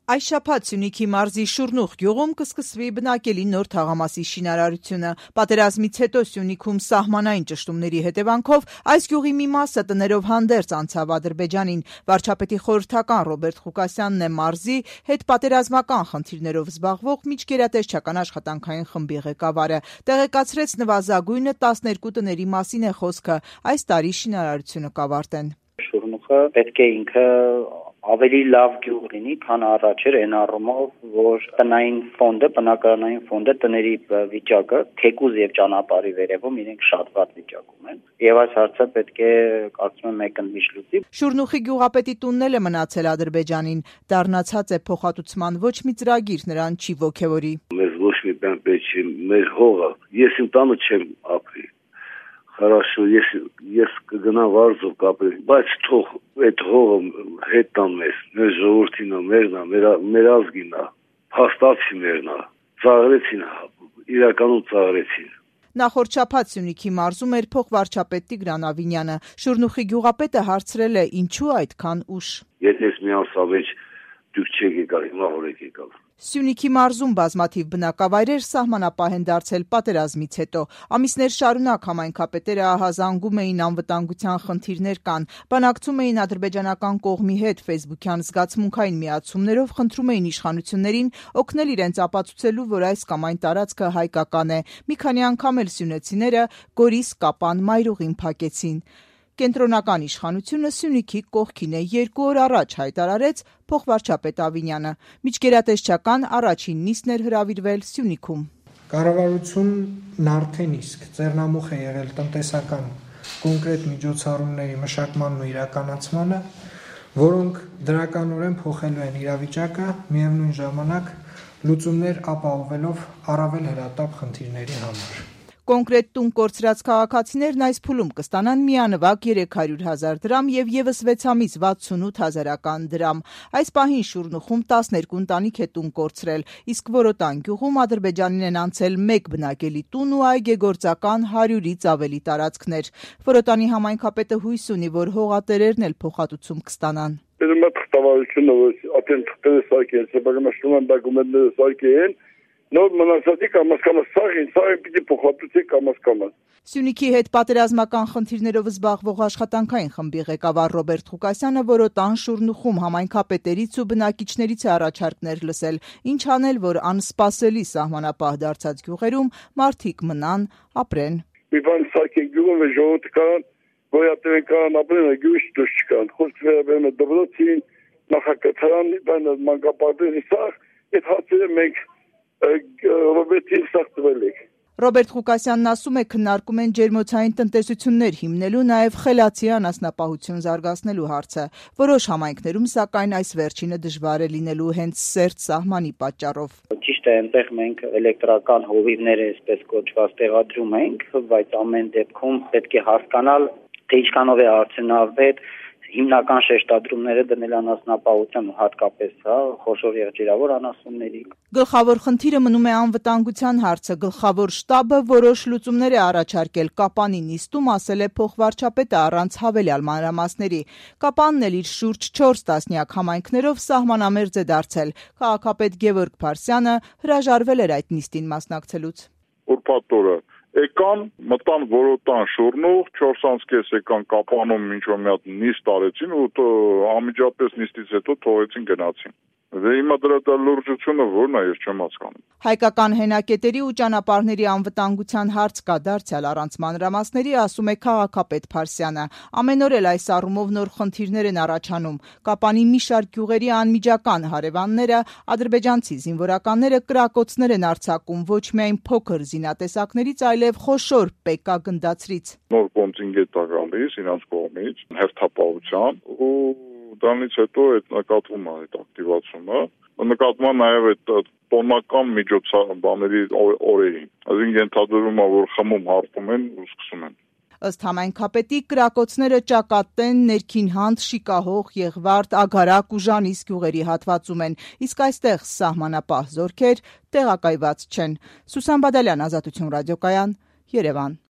Այս շաբաթ Սյունիքի մարզի Շուռնուխ գյուղում կսկսվի բնակելի նոր թաղամասի շինարարությունը։ Պատերազմից հետո Սյունիքում սահմանային ճշտումների հետևանքով այս գյուղի մի մասը տներով հանդերձ անցավ Ադրբեջանին։ Վարչապետի խորհրդական Ռոբերտ Ղուկասյանն է մարզի հետպատերազմական խնդիրներով զբաղվող միջգերատեսչական աշխատանքային խմբի ղեկավարը։ Տեղեկացրեց նվազագույնը 12 տների մասին է խոսքը։ Այս տարի շինարարությունը կավարտեն։ Շուռնուխը պետք է ինքը ավելի լավ գյուղ լինի, քան առաջ էր այն առումով, որ տնային ֆոնդը, բնակարանային ֆոնդը, տների վիճակը, թեկուզ եւ ճանապարհի վերևում իրենք շատ վատ վիճակում են։ Եվ այս հարցը պետք է, կարծում եմ, մեկընդմիշ լուծի։ Շուռնուխի գյուղապետի տունն էլ է մնացել Ադրբեջանին, դառնացած է փոխհատուցման ոչ մի ծրագիր նրան չի ոգևորի։ Մեզ ոչ մի բան պետք չի, մեր հողը, ես իմ տանը չեմ ապրի։ Хорошо, ես կգնամ վարձով կապել, բայց թող այդ հողը հետ տան մեզ, մեր ժողովրդին է, մերն է, մեր ազգին է, փաստացի մերն է, ծաղրեցին, իրականում ծաղրեցին։ Նախորդ շաբաթ Սյունիքի մարզում էր փոխվարչապետ Տիգրան Ավինյանը։ Շուռնուխի գյուղապետը հարցրել է, ինչու այդքան ուշ։ Եթե մի ամսավեճ դուք չեք եկալ, հիմա որ եք եկալ։ Սյունիքի մարզում բազմաթիվ բնակավայրեր սահմանապահ են դարձել պատերազմից հետո։ Ամիսներ շարունակ համայնքապետերը ահազանգում էին անվտանգության խնդիրներ կան, բանակցում էին ադրբեջանական կողմի հետ ֆեյսբուքյան զգացմունքային միացումներով, խնդրում էին իշխանություններին օգնել իրենց ապացուցելու, որ այս կամ այն տարածքը հայկական է։ Մի քանի անգամ էլ սյունեցիները Գորիս Կապան մայրուղին փակեցին։ Կենտրոնական իշխանությունը Սյունիքի կողքին է 2 օր առաջ հայտարարեց փոխվարչապետ Ավինյանը։ Միջգերատեսչական առաջին նիստն էր հրավիրվել Սյունիքում։ Կառավարությունն արդեն իսկ ձեռնամուխ է եղել տնտեսական կոնկրետ միջոցառումների մշակմանն ու իրականացմանը, որոնք դրականորեն փոխելու են իրավիճակը, միևնույն ժամանակ լուծումներ ապահովելով առավել հրատապ խնդիրների համար։ Կոնկրետ տուն կորցրած քաղաքացիներն այս փուլում կստանան միանվագ 300,000 դրամ եւ եւս 6 ամիս 68,000 դրամ։ Այս պահին Շուռնուխում 12 ընտանիք է տուն կորցրել, իսկ Որոտան գյուղում Ադրբեջանին են անցել 1 բնակելի տուն ու այգեգործական 100-ից ավելի տարածքներ։ Որոտանի համայնքապետը հույս ունի, որ հողատերերն էլ փոխհատուցում կստանան։ Տավարությունը ապեն թղթերը սարքեն, դոկումենտները սարքեն, նոր մնացածի կամաս սաղին պիտի փոխհատուցի կամաս։ Սյունիքի հետ պատերազմական խնդիրներով զբաղվող աշխատանքային խմբի ղեկավար Ռոբերտ Ղուկասյանը Որոտան Շուռնուխում համայնքապետերից ու բնակիչներից է առաջարկներ լսել, ինչ անել, որ անսպասելի սահմանապահ դարձած գյուղերում մարդիկ մնան, ապրեն։ Մի բան սարքեն գյուղում է ժողովուրդը կան, գոյատևեն կան, ապրեն, գյուղից դուրս չկան։ Խոսք վերաբերում է դպրոցին, նախակրթարանին, բանը մանկապարտեզի սաղ, այդ հարցերը մենք Ռոբերտին սաղտվել եք։ Ռոբերտ Ղուկասյանն ասում է, քննարկում են ջերմոցային տնտեսություններ հիմնելու, նաև խելացի անասնապահություն զարգացնելու հարցը։ Որոշ համայնքներում, սակայն այս վերջինը դժվար է լինելու հենց սերտ սահմանի պատճառով։ Ճիշտ է, այնտեղ մենք էլեկտրական հովիվները, այսպես կոչված, տեղադրում ենք, բայց ամեն դեպքում պետք է հասկանալ, թե ինչքանով է արդյունավետ հիմնական շեշտադրումները դնել անասնապահության ու հատկապես խոշոր եղջերավոր անասունների։ Գլխավոր խնդիրը մնում է անվտանգության հարցը։ Գլխավոր շտաբը որոշ լուծումներ է առաջարկել Կապանի նիստում, ասել է փոխվարչապետը առանց հավելյալ մանրամասների։ Կապանն էլ իր շուրջ 4 տասնյակ համայնքներով սահմանամերձ է դարձել։ Քաղաքապետ Գևորգ Փարսյանը հրաժարվել էր այդ նիստին մասնակցելուց։ Ուրբաթ օրը եկան, մտան Որոտան Շուռնուխ, 4:30 եկան Կապանում ինչ-որ մի հատ նիստ արեցին ու անմիջապես նիստից հետո թողեցին գնացին։ Հիմա դրա լրջությունը ո՞րն է, ես չեմ հասկանում։ Հայկական հենակետերի ու ճանապարհների անվտանգության հարց կա դարձյալ առանց մանրամասների, ասում է քաղաքապետ Փարսյանը։ Ամեն օր էլ այս առումով նոր խնդիրներ են առաջանում։ Կապանի մի շարք գյուղերի անմիջական հարևանները, ադրբեջանցի զինվորականները կրակոցներ են արձակում ոչ միայն փոքր զինատեսակներից, այլև խոշոր ՊԿ գնդացրից։ Նոր կոնտինգենտ է գալիս իրանց կողմից, հերթապահության ու դրանից հետո այդ նկատվում է այդ ակտիվացումը, նկատվում է նաև այդ տոնական միջոցառումների օրերին։ Այսինքն ենթադրվում է, որ խմում հարբում են ու սկսում են։ Ըստ համայնքապետի կրակոցները Ճակատեն, Ներքին Հանդ, Շիկահող, Եղվարդ, Ագարակ ու Ժանիս գյուղերի հատվածում են, իսկ այստեղ սահմանապահ զորքեր տեղակայված չեն։ Սուսան Բադալյան, Ազատություն ռադիոկայան, Երևան։